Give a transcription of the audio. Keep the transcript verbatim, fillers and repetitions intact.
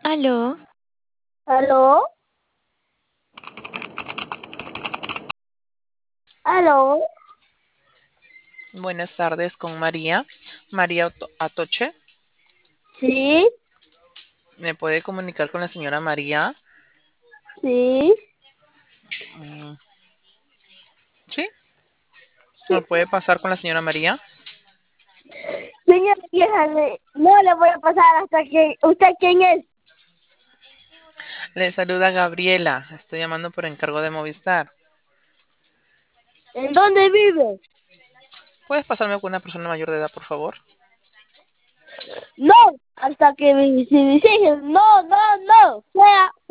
Aló, ¿Aló? ¿Aló? Buenas tardes con María. María Oto- Atoche. Sí, ¿Me puede comunicar con la señora María? sí, Mm, ¿Sí? ¿Me sí. puede pasar con la señora María? Señora vieja, le- no le voy a pasar hasta que... ¿Usted quién es? Le saluda Gabriela. Estoy llamando por encargo de Movistar. ¿En dónde vive? ¿Puedes pasarme con una persona mayor de edad, por favor? No, hasta que me, si me dice, no, no, no, sea